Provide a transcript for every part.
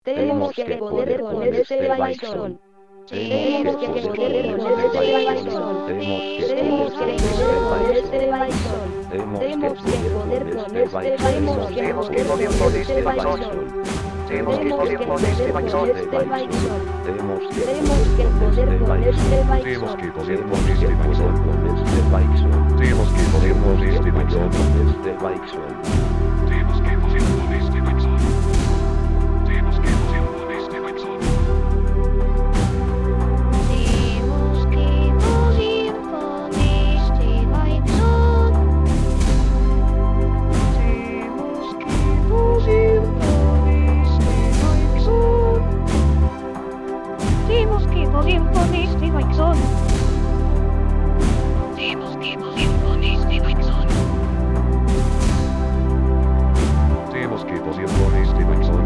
Tenemos que poder con este bison. Tenemos que poder con este bison. Tenemos que poder con este bison. Tenemos que poder con este bison. Tenemos que poder con este bison. Tenemos que poder con este bison. Tenemos que poder con este bison. Tenemos que poder con este bison. Tenemos que poder con este bison. Tenemos que poder con este bison. Tenemos que poder con este bison. Tenemos que poder con este bison. Tenemos que poder con este bison. Tenemos que poder con este bison.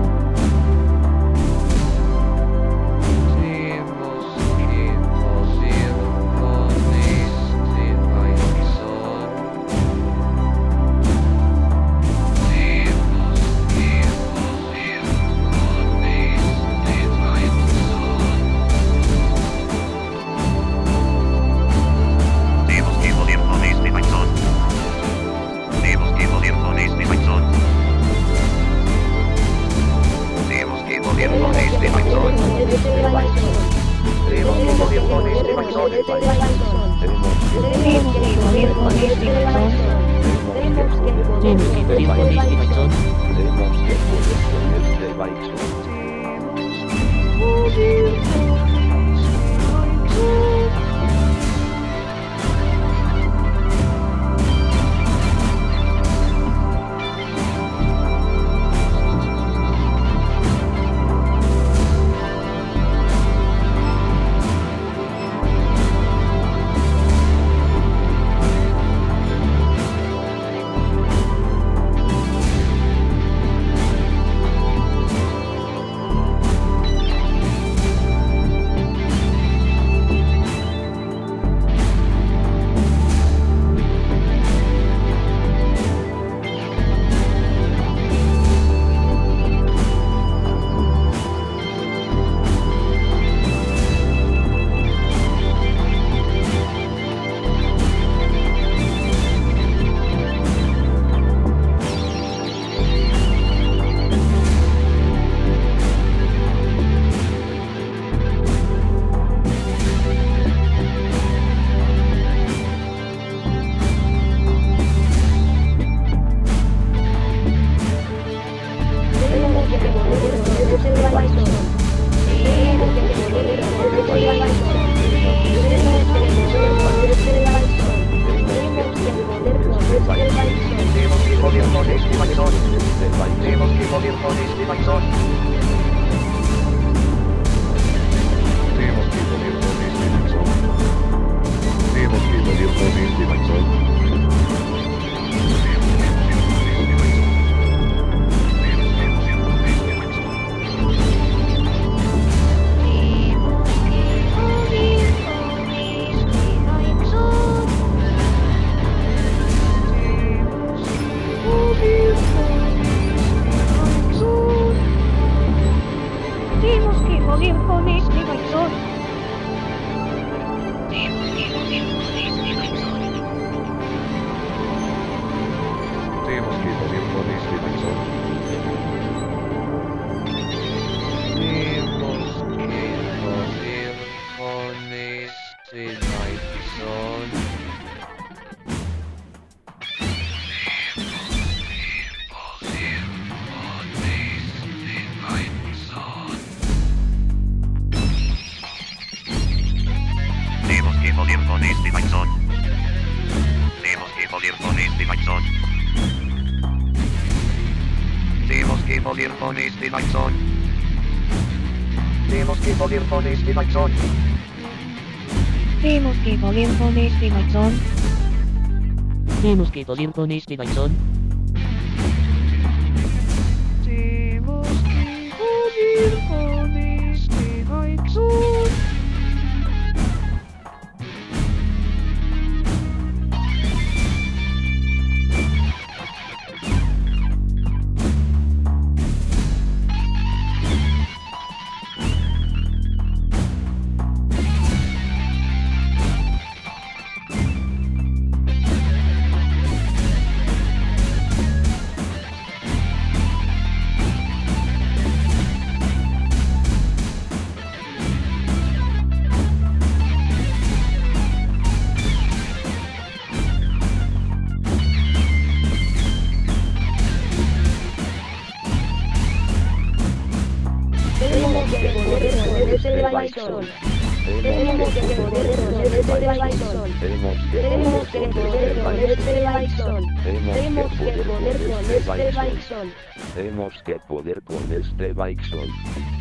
poder con este Bison. Tenemos que poder con este Bison. Tenemos que poder con este Bison. Tenemos que poder con este Bison. Tenemos que poder con este Bison.